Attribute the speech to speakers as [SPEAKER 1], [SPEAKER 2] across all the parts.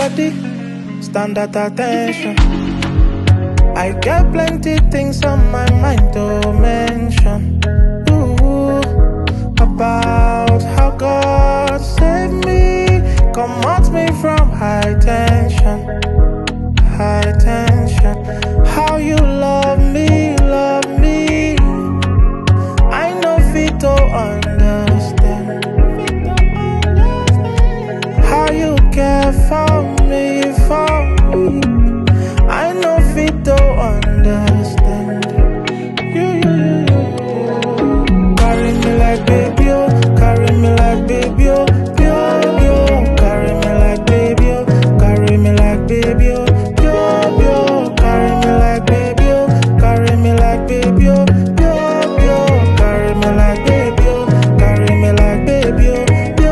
[SPEAKER 1] body, stand at attention. I get plenty things on my mind to mention. Ooh, about how God saved me, comfort me from high tension, high tension. How you love me, love me. I know fit to understand. How you care for me, for me. I know fit to understand. You. Carry me like baby, oh. Carry me like baby, oh. Yo, yo. Carry me like baby, oh. Carry me like baby, oh. Yo, yo. Carry me like baby, oh. Carry me like baby, oh. Yo, yo. Carry me like baby, oh. Carry me like baby, oh.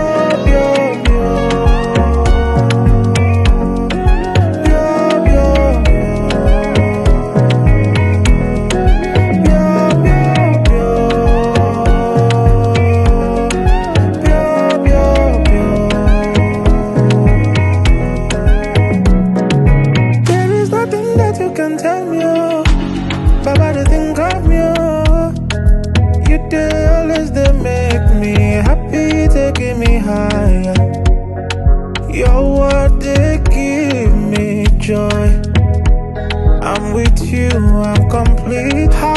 [SPEAKER 1] Can tell me, oh, Baba, they think of me, oh. You they always they make me happy, taking me higher. Your word they give me joy. I'm with you, I'm complete.